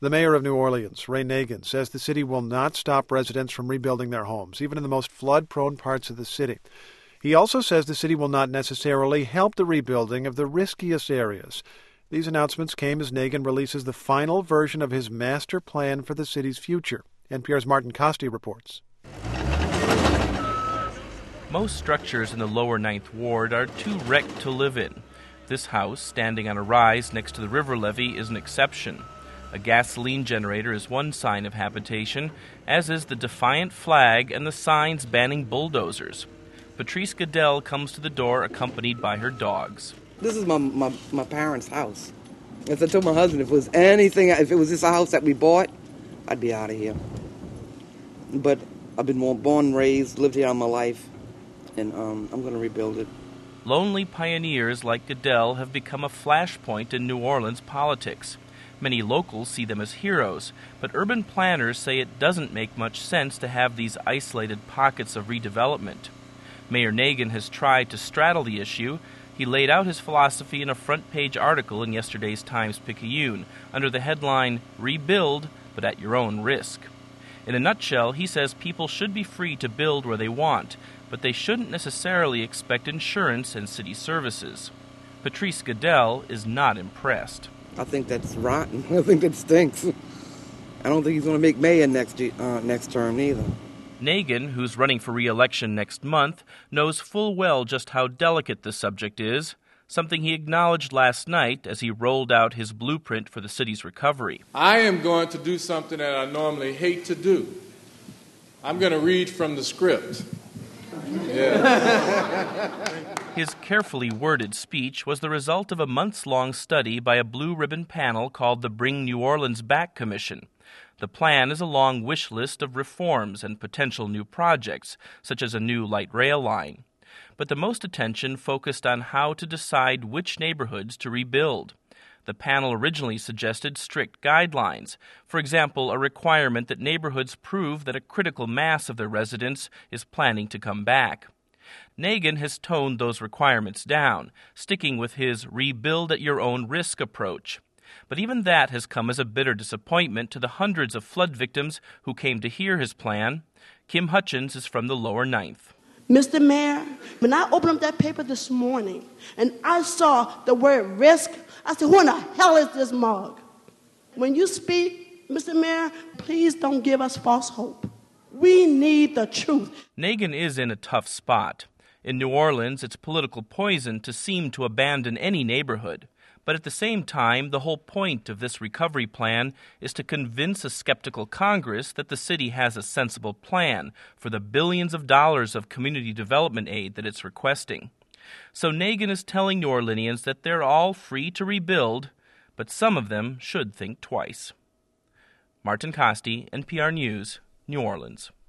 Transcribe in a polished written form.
The mayor of New Orleans, Ray Nagin, says the city will not stop residents from rebuilding their homes, even in the most flood-prone parts of the city. He also says the city will not necessarily help the rebuilding of the riskiest areas. These announcements came as Nagin releases the final version of his master plan for the city's future. NPR's Martin Costi reports. Most structures in the lower Ninth Ward are too wrecked to live in. This house, standing on a rise next to the river levee, is an exception. A gasoline generator is one sign of habitation, as is the defiant flag and the signs banning bulldozers. Patrice Goodell comes to the door accompanied by her dogs. This is my parents' house. As I told my husband, if it was this house that we bought, I'd be out of here. But I've been born and raised, lived here all my life, and I'm going to rebuild it. Lonely pioneers like Goodell have become a flashpoint in New Orleans politics. Many locals see them as heroes, but urban planners say it doesn't make much sense to have these isolated pockets of redevelopment. Mayor Nagin has tried to straddle the issue. He laid out his philosophy in a front-page article in yesterday's Times-Picayune under the headline, "Rebuild, but at your own risk." In a nutshell, he says people should be free to build where they want, but they shouldn't necessarily expect insurance and city services. Patrice Goodell is not impressed. I think that's rotten. I think that stinks. I don't think he's going to make mayor next term either. Nagin, who's running for re-election next month, knows full well just how delicate the subject is, something he acknowledged last night as he rolled out his blueprint for the city's recovery. I am going to do something that I normally hate to do. I'm going to read from the script. Yeah. His carefully worded speech was the result of a months-long study by a blue-ribbon panel called the Bring New Orleans Back Commission. The plan is a long wish list of reforms and potential new projects, such as a new light rail line. But the most attention focused on how to decide which neighborhoods to rebuild. The panel originally suggested strict guidelines. For example, a requirement that neighborhoods prove that a critical mass of their residents is planning to come back. Nagin has toned those requirements down, sticking with his rebuild-at-your-own-risk approach. But even that has come as a bitter disappointment to the hundreds of flood victims who came to hear his plan. Kim Hutchins is from the lower Ninth. Mr. Mayor, when I opened up that paper this morning and I saw the word risk, I said, who in the hell is this mug? When you speak, Mr. Mayor, please don't give us false hope. We need the truth. Nagin is in a tough spot. In New Orleans, it's political poison to seem to abandon any neighborhood. But at the same time, the whole point of this recovery plan is to convince a skeptical Congress that the city has a sensible plan for the billions of dollars of community development aid that it's requesting. So Nagin is telling New Orleanians that they're all free to rebuild, but some of them should think twice. Martin Costi, NPR News, New Orleans.